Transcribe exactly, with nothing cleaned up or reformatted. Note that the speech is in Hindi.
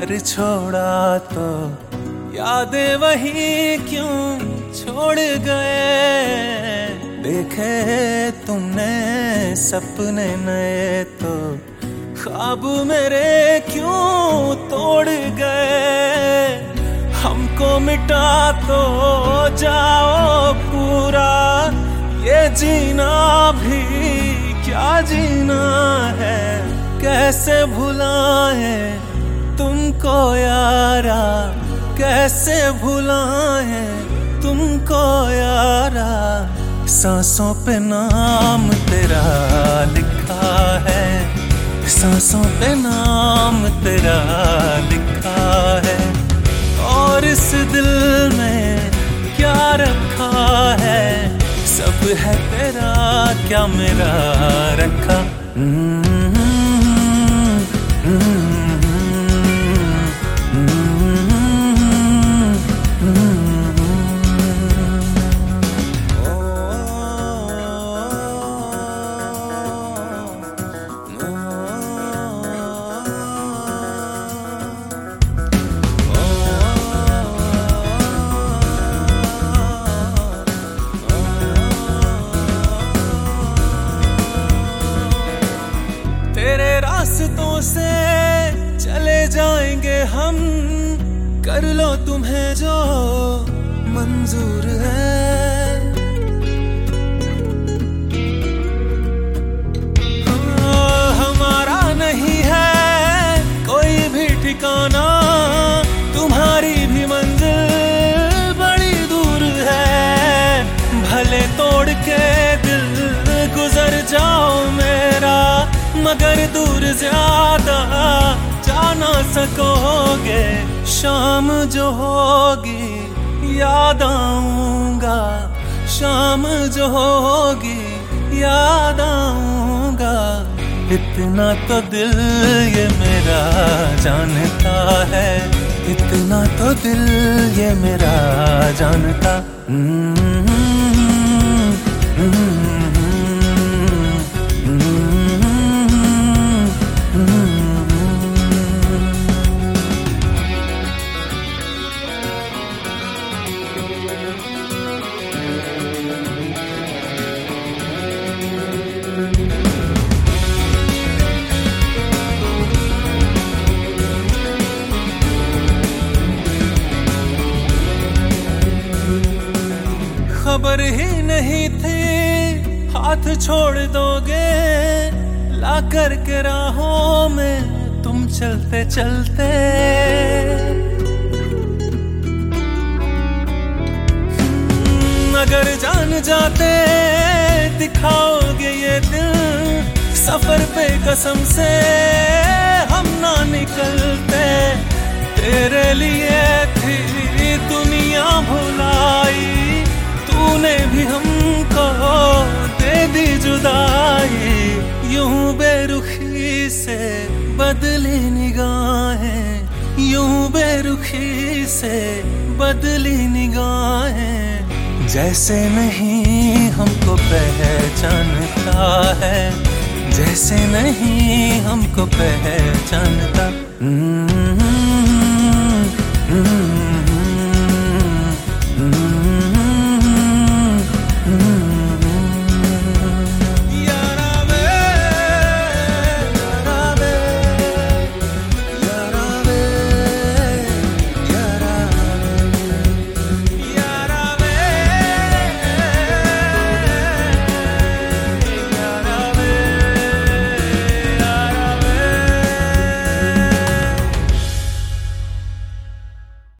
घर छोड़ा तो यादें वही क्यों छोड़ गए। देखे तुमने सपने नए तो ख्वाब मेरे क्यों तोड़ गए। हमको मिटा तो जाओ पूरा, ये जीना भी क्या जीना है। कैसे भुलाए तुमको यारा, कैसे भुलाए तुमको यारा। सांसों पे नाम तेरा लिखा है, सांसों पे नाम तेरा लिखा है। और इस दिल में क्या रखा है, सब है तेरा क्या मेरा रखा। रास्तों से चले जाएंगे हम, कर लो तुम्हें जो मंजूर है। हाँ, हमारा नहीं है कोई भी ठिकाना, तुम्हारी भी मंजिल बड़ी दूर है। भले तोड़ के दिल गुजर जाओ मेरा, मगर दूर ज्यादा जा ना सकोगे। शाम जो होगी याद आऊंगा, शाम जो होगी याद आऊंगा। इतना तो दिल ये मेरा जानता है, इतना तो दिल ये मेरा जानता। खबर ही नहीं थी हाथ छोड़ दोगे, ला कर के राहों में तुम चलते चलते। अगर जान जाते दिखाओगे ये दिल, सफर पे कसम से हम ना निकलते। तेरे लिए थी दुनिया भुलाई, तूने भी हमको दे दी जुदाई। यूं बेरुखी से बदली निगाहें, यूं बेरुखी से बदली निगाहें। जैसे नहीं हमको पहचानता है, जैसे नहीं हमको पहचानता।